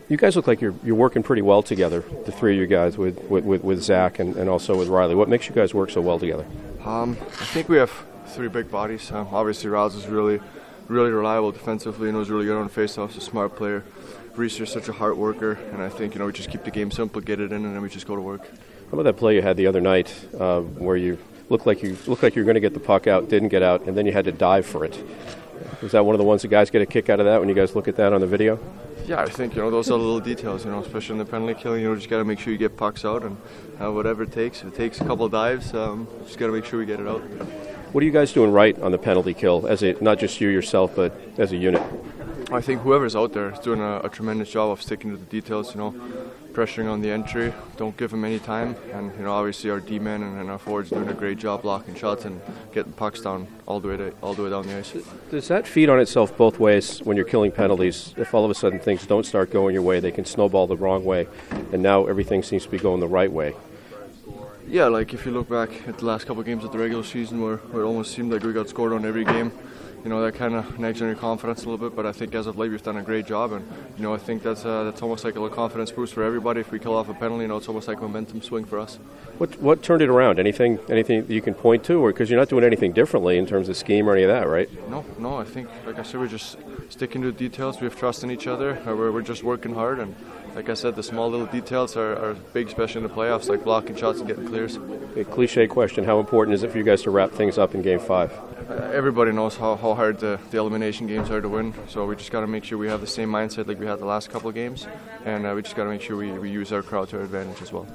You guys look like you're working pretty well together, the three of you guys, with Zach and also with Riley. What makes you guys work so well together? I think we have three big bodies. Obviously, Riles is really reliable defensively and was really good on faceoffs. A smart player. Reese is such a hard worker, and I think we just keep the game simple, get it in, and then we just go to work. How about that play you had the other night where you looked like you were going to get the puck out, didn't get out, and then you had to dive for it? Was that one of the ones the guys get a kick out of that when you guys look at that on the video? Yeah, I think those are the little details. Especially in the penalty killing. Just got to make sure you get pucks out, and whatever it takes. If it takes a couple of dives, just got to make sure we get it out. What are you guys doing right on the penalty kill, not just you yourself, but as a unit? I think whoever's out there is doing a tremendous job of sticking to the details, pressuring on the entry, don't give them any time, and obviously our D-men and our forwards doing a great job blocking shots and getting pucks down all the way down the ice. Does that feed on itself both ways when you're killing penalties? If all of a sudden things don't start going your way, they can snowball the wrong way, and now everything seems to be going the right way. Yeah, like if you look back at the last couple of games of the regular season where it almost seemed like we got scored on every game, that kind of nags on your confidence a little bit, but I think as of late we've done a great job, and I think that's almost like a little confidence boost for everybody. If we kill off a penalty, it's almost like a momentum swing for us. What turned it around? Anything that you can point to, or because you're not doing anything differently in terms of scheme or any of that, right? No. I think, like I said, we're just sticking to the details. We have trust in each other. We're just working hard, and like I said, the small little details are big, especially in the playoffs, like blocking shots and getting clears. A cliche question: how important is it for you guys to wrap things up in Game 5? Everybody knows how hard the elimination games are to win, so we just got to make sure we have the same mindset like we had the last couple of games, and we just got to make sure we use our crowd to our advantage as well.